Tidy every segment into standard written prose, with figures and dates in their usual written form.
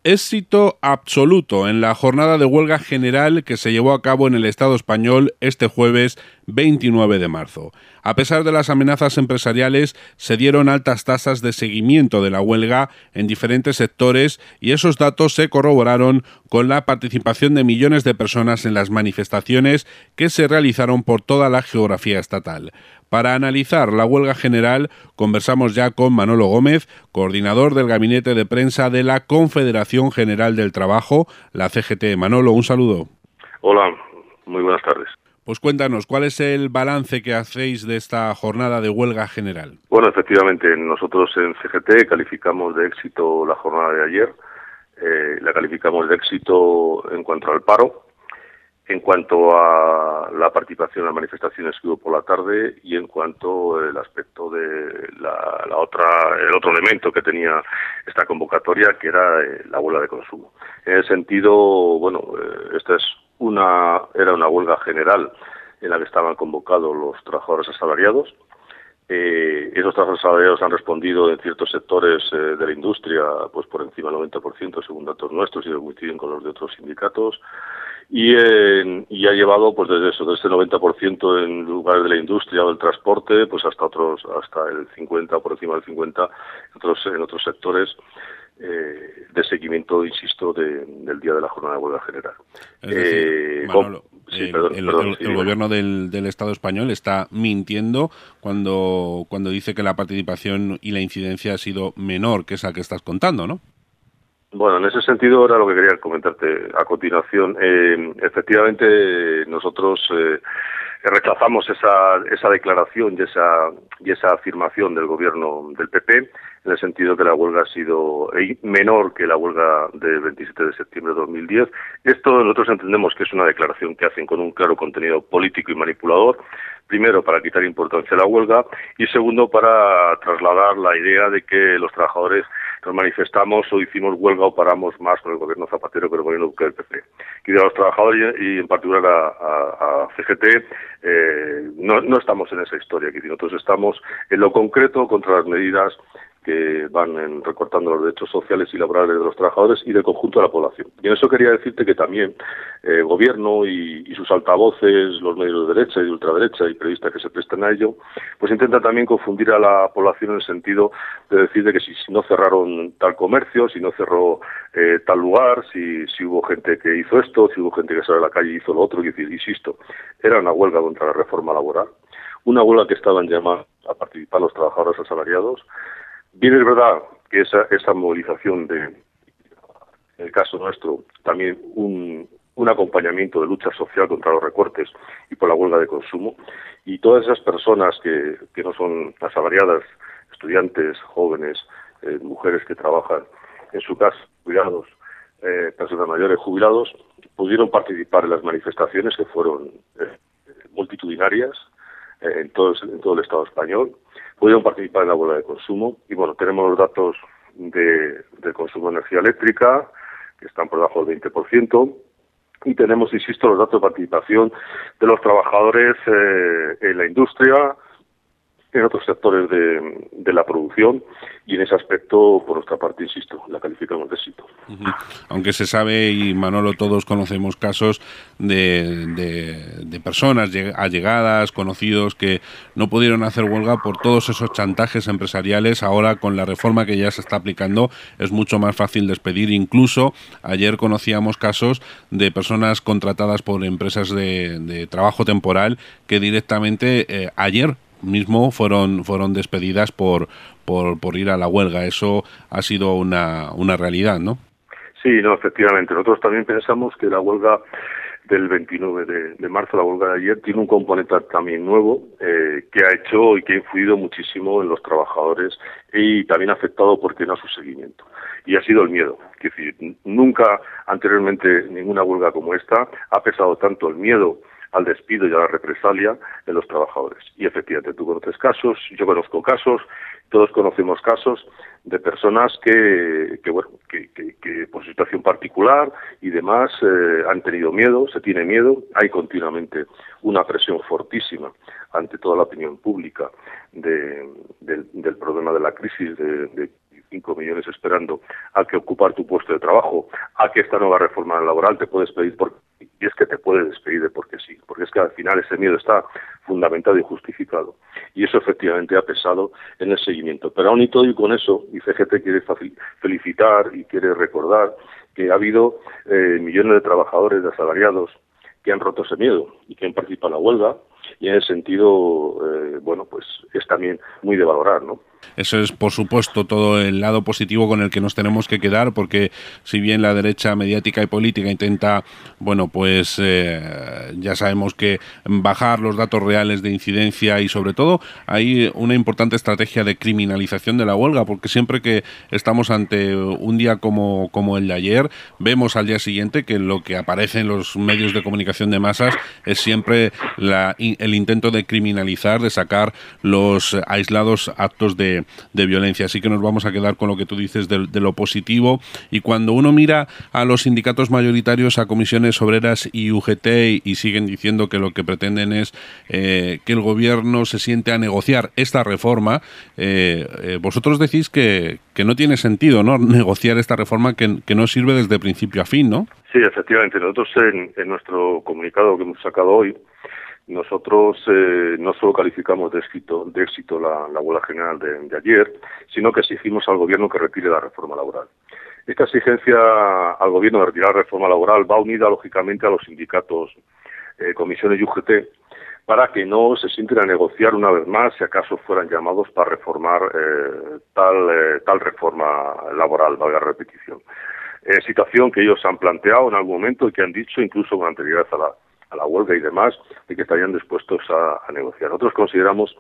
Éxito absoluto en la jornada de huelga general que se llevó a cabo en el Estado español este jueves 29 de marzo. A pesar de las amenazas empresariales, se dieron altas tasas de seguimiento de la huelga en diferentes sectores y esos datos se corroboraron con la participación de millones de personas en las manifestaciones que se realizaron por toda la geografía estatal. Para analizar la huelga general, conversamos ya con Manolo Gómez, coordinador del gabinete de prensa de la Confederación General del Trabajo, la CGT. Manolo, un saludo. Hola, muy buenas tardes. Pues cuéntanos, ¿cuál es el balance que hacéis de esta jornada de huelga general? Bueno, efectivamente, nosotros en CGT calificamos de éxito la jornada de ayer, la calificamos de éxito en cuanto al paro, en cuanto a la participación en las manifestaciones que hubo por la tarde y en cuanto al aspecto de el otro elemento que tenía esta convocatoria, que era la huelga de consumo. En ese sentido, bueno, esta era una huelga general en la que estaban convocados los trabajadores asalariados. Esos trabajadores asalariados han respondido en ciertos sectores de la industria pues por encima del 90% según datos nuestros y coinciden con los de otros sindicatos y ha llevado pues desde ese 90% en lugares de la industria o del transporte pues hasta el 50 por encima del 50 en otros sectores de seguimiento, insisto, del día de la jornada de huelga general. Es decir, Manolo, el gobierno del Estado español está mintiendo cuando dice que la participación y la incidencia ha sido menor que esa que estás contando, ¿no? Bueno, en ese sentido era lo que quería comentarte a continuación. Efectivamente, nosotros rechazamos esa declaración y esa afirmación del gobierno del PP, en el sentido que la huelga ha sido menor que la huelga del 27 de septiembre de 2010. Esto nosotros entendemos que es una declaración que hacen con un claro contenido político y manipulador, primero para quitar importancia a la huelga y segundo para trasladar la idea de que los trabajadores nos manifestamos o hicimos huelga o paramos más con el gobierno Zapatero que el gobierno del PP. Y de los trabajadores y en particular a CGT no estamos en esa historia, que nosotros estamos en lo concreto contra las medidas que van recortando los derechos sociales y laborales de los trabajadores y del conjunto de la población. Y en eso quería decirte que también el gobierno y sus altavoces, los medios de derecha y de ultraderecha y periodistas que se prestan a ello, pues intentan también confundir a la población en el sentido de decir de que si no cerraron tal comercio, si no cerró tal lugar, si hubo gente que hizo esto, si hubo gente que salió a la calle y hizo lo otro, y decir, insisto, era una huelga contra la reforma laboral, una huelga que estaban llamados a participar los trabajadores asalariados. Bien es verdad que esa movilización en el caso nuestro, también un acompañamiento de lucha social contra los recortes y por la huelga de consumo, y todas esas personas que no son asalariadas, estudiantes, jóvenes, mujeres que trabajan en su casa, jubilados, personas mayores jubilados, pudieron participar en las manifestaciones que fueron multitudinarias en todo el Estado español. Pudieron participar en la huelga de consumo y bueno, tenemos los datos del consumo de energía eléctrica que están por debajo del 20% y tenemos, insisto, los datos de participación de los trabajadores en la industria, en otros sectores de la producción y en ese aspecto, por nuestra parte, insisto, la calificamos de éxito. Aunque se sabe, y Manolo, todos conocemos casos de personas allegadas, conocidos, que no pudieron hacer huelga por todos esos chantajes empresariales. Ahora, con la reforma que ya se está aplicando, es mucho más fácil despedir. Incluso, ayer conocíamos casos de personas contratadas por empresas de trabajo temporal que directamente ayer mismo fueron despedidas por ir a la huelga. Eso ha sido una realidad, ¿no? Sí, no, efectivamente. Nosotros también pensamos que la huelga del 29 de marzo, la huelga de ayer, tiene un componente también nuevo que ha hecho y que ha influido muchísimo en los trabajadores y también ha afectado, ¿por qué no?, a su seguimiento. Y ha sido el miedo. Es decir, nunca anteriormente ninguna huelga como esta ha pesado tanto el miedo al despido y a la represalia de los trabajadores. Y efectivamente, tú conoces casos, yo conozco casos, todos conocemos casos de personas que por su situación particular y demás han tenido miedo, se tiene miedo, hay continuamente una presión fortísima ante toda la opinión pública del problema de la crisis de 25 millones esperando a que ocupar tu puesto de trabajo, a que esta nueva reforma laboral te puedes pedir y es que te puede despedir de porque sí, porque es que al final ese miedo está fundamentado y justificado. Y eso efectivamente ha pesado en el seguimiento. Pero aún y todo y con eso, y CGT quiere felicitar y quiere recordar que ha habido millones de trabajadores, de asalariados, que han roto ese miedo y que han participado en la huelga, y en ese sentido, pues es también muy de valorar, ¿no? Eso es, por supuesto, todo el lado positivo con el que nos tenemos que quedar, porque si bien la derecha mediática y política intenta, ya sabemos que bajar los datos reales de incidencia y sobre todo hay una importante estrategia de criminalización de la huelga, porque siempre que estamos ante un día como el de ayer, vemos al día siguiente que lo que aparece en los medios de comunicación de masas es siempre el intento de criminalizar, de sacar los aislados actos de violencia. Así que nos vamos a quedar con lo que tú dices de lo positivo. Y cuando uno mira a los sindicatos mayoritarios, a Comisiones Obreras y UGT, y siguen diciendo que lo que pretenden es que el gobierno se siente a negociar esta reforma, vosotros decís que no tiene sentido, ¿no?, negociar esta reforma que no sirve desde principio a fin, ¿no? Sí, efectivamente. Nosotros en nuestro comunicado que hemos sacado hoy, nosotros no solo calificamos de éxito la huelga general de ayer, sino que exigimos al gobierno que retire la reforma laboral. Esta exigencia al gobierno de retirar la reforma laboral va unida lógicamente a los sindicatos, comisiones y UGT, para que no se sienten a negociar una vez más si acaso fueran llamados para reformar tal reforma laboral, valga la repetición. Situación que ellos han planteado en algún momento y que han dicho incluso con anterioridad a la huelga y demás, de que estarían dispuestos a negociar. Nosotros consideramos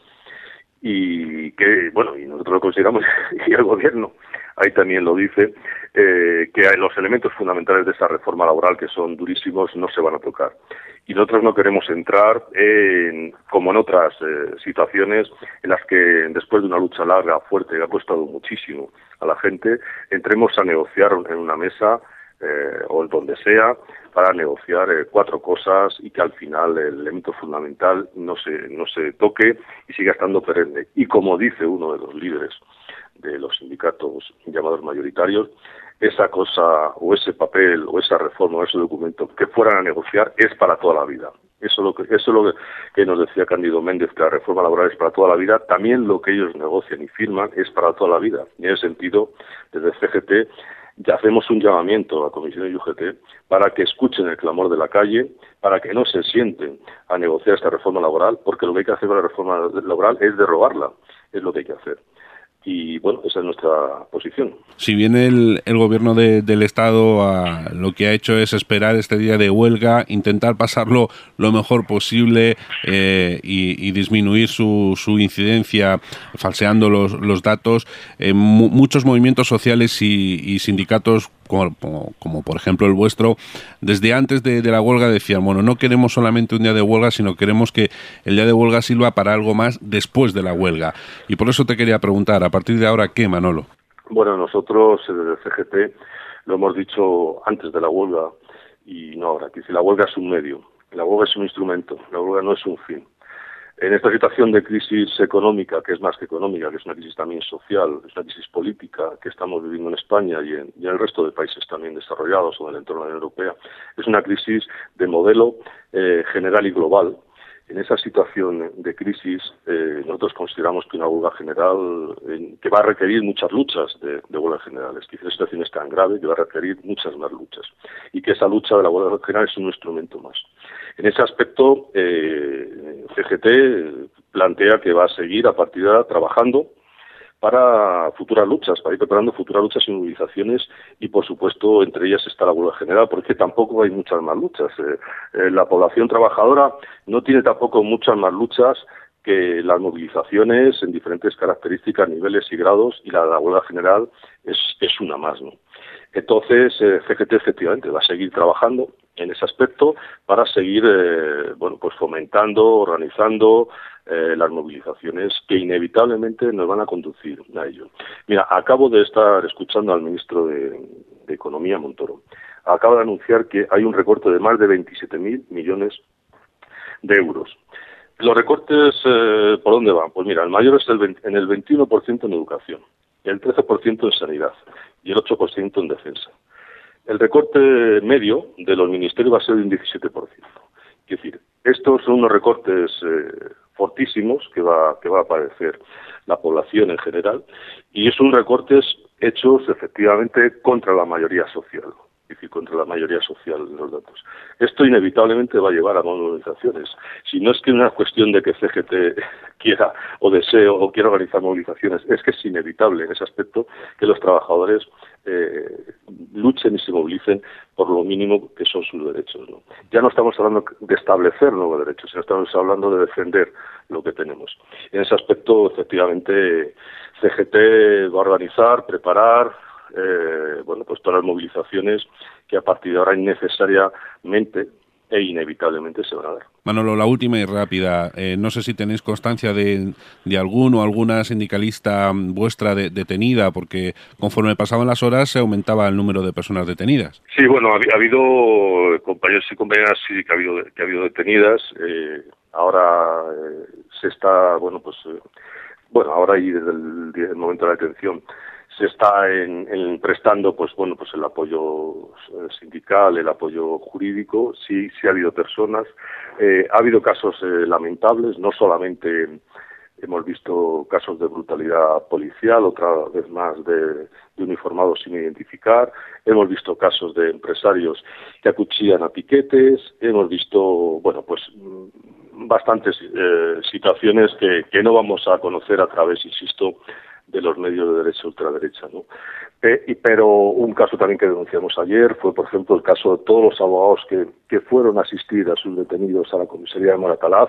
y nosotros lo consideramos y el gobierno ahí también lo dice, que los elementos fundamentales de esa reforma laboral, que son durísimos, no se van a tocar. Y nosotros no queremos entrar como en otras situaciones en las que después de una lucha larga, fuerte, que ha costado muchísimo a la gente, entremos a negociar en una mesa o en donde sea para negociar cuatro cosas y que al final el elemento fundamental no se toque y siga estando perenne. Y como dice uno de los líderes de los sindicatos llamados mayoritarios, esa cosa o ese papel o esa reforma o ese documento que fueran a negociar es para toda la vida. Eso es lo que nos decía Cándido Méndez, que la reforma laboral es para toda la vida. También lo que ellos negocian y firman es para toda la vida. Y en ese sentido, desde CGT ya hacemos un llamamiento a Comisiones y UGT para que escuchen el clamor de la calle, para que no se sienten a negociar esta reforma laboral, porque lo que hay que hacer con la reforma laboral es derogarla, es lo que hay que hacer. Y bueno, esa es nuestra posición. Si bien el gobierno del Estado lo que ha hecho es esperar este día de huelga, intentar pasarlo lo mejor posible y disminuir su incidencia falseando los datos, muchos movimientos sociales y sindicatos como por ejemplo el vuestro, desde antes de la huelga decían, bueno, no queremos solamente un día de huelga, sino queremos que el día de huelga sirva para algo más después de la huelga. Y por eso te quería preguntar, a partir de ahora, ¿qué, Manolo? Bueno, nosotros desde el CGT lo hemos dicho antes de la huelga y no ahora, que si la huelga es un medio, la huelga es un instrumento, la huelga no es un fin. En esta situación de crisis económica, que es más que económica, que es una crisis también social, es una crisis política que estamos viviendo en España y en el resto de países también desarrollados o en el entorno de la Unión Europea, es una crisis de modelo general y global. En esa situación de crisis, nosotros consideramos que una huelga general que va a requerir muchas luchas de huelgas generales, que la situación es tan grave que va a requerir muchas más luchas y que esa lucha de la huelga general es un instrumento más. En ese aspecto, CGT plantea que va a seguir a partir de ahora trabajando para futuras luchas, para ir preparando futuras luchas y movilizaciones y, por supuesto, entre ellas está la huelga general, porque tampoco hay muchas más luchas. La población trabajadora no tiene tampoco muchas más luchas que las movilizaciones en diferentes características, niveles y grados, y la huelga general es una más, ¿no? Entonces, CGT efectivamente va a seguir trabajando en ese aspecto para seguir fomentando, organizando las movilizaciones que inevitablemente nos van a conducir a ello. Mira, acabo de estar escuchando al ministro de Economía, Montoro. Acaba de anunciar que hay un recorte de más de 27.000 millones de euros. Los recortes, ¿por dónde van? Pues mira, el mayor es en el 21% en educación. el 13% en sanidad y el 8% en defensa. El recorte medio de los ministerios va a ser de un 17%. Es decir, estos son unos recortes fortísimos que va a padecer la población en general, y son recortes hechos efectivamente contra la mayoría social, es decir, contra la mayoría social en los datos. Esto inevitablemente va a llevar a movilizaciones. Si no es que una cuestión de que CGT quiera o desee o quiera organizar movilizaciones, es que es inevitable en ese aspecto que los trabajadores luchen y se movilicen por lo mínimo que son sus derechos, ¿no? Ya no estamos hablando de establecer nuevos derechos, sino estamos hablando de defender lo que tenemos. En ese aspecto, efectivamente, CGT va a organizar, preparar, pues todas las movilizaciones que a partir de ahora innecesariamente e inevitablemente se van a dar. Manolo, la última y rápida. No sé si tenéis constancia de algún o alguna sindicalista vuestra detenida, porque conforme pasaban las horas se aumentaba el número de personas detenidas. Sí, bueno, ha habido compañeros y compañeras sí que ha habido detenidas. Ahora se está, ahora y desde el momento de la detención se está prestando el apoyo sindical, el apoyo jurídico. Sí ha habido personas, ha habido casos lamentables, no solamente hemos visto casos de brutalidad policial, otra vez más de uniformados sin identificar, hemos visto casos de empresarios que acuchillan a piquetes, hemos visto bastantes situaciones que no vamos a conocer a través, insisto, de los medios de derecha ultraderecha, ¿no? Pero un caso también que denunciamos ayer fue, por ejemplo, el caso de todos los abogados que fueron a asistir a sus detenidos a la comisaría de Moratalaz.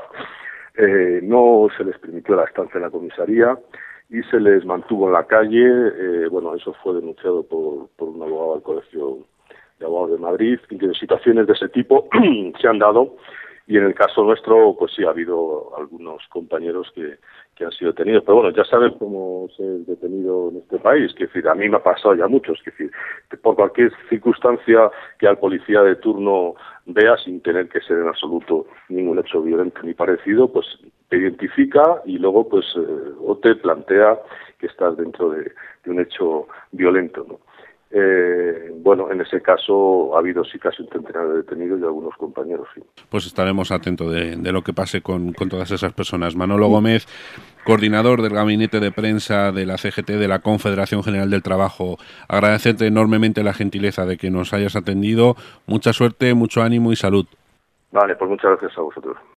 No se les permitió la estancia en la comisaría y se les mantuvo en la calle. Eso fue denunciado por un abogado del Colegio de Abogados de Madrid, y que situaciones de ese tipo se han dado. Y en el caso nuestro, pues sí, ha habido algunos compañeros que han sido detenidos. Pero bueno, ya saben cómo ser detenido en este país. Que decir, a mí me ha pasado ya muchos. Que decir, por cualquier circunstancia que al policía de turno vea, sin tener que ser en absoluto ningún hecho violento ni parecido, pues te identifica y luego o te plantea que estás dentro de un hecho violento, ¿no? En ese caso ha habido sí casi un centenar de detenidos y algunos compañeros, sí. Pues estaremos atentos de lo que pase con todas esas personas. Manolo Gómez, coordinador del gabinete de prensa de la CGT, de la Confederación General del Trabajo, agradecerte enormemente la gentileza de que nos hayas atendido. Mucha suerte, mucho ánimo y salud. Vale, pues muchas gracias a vosotros.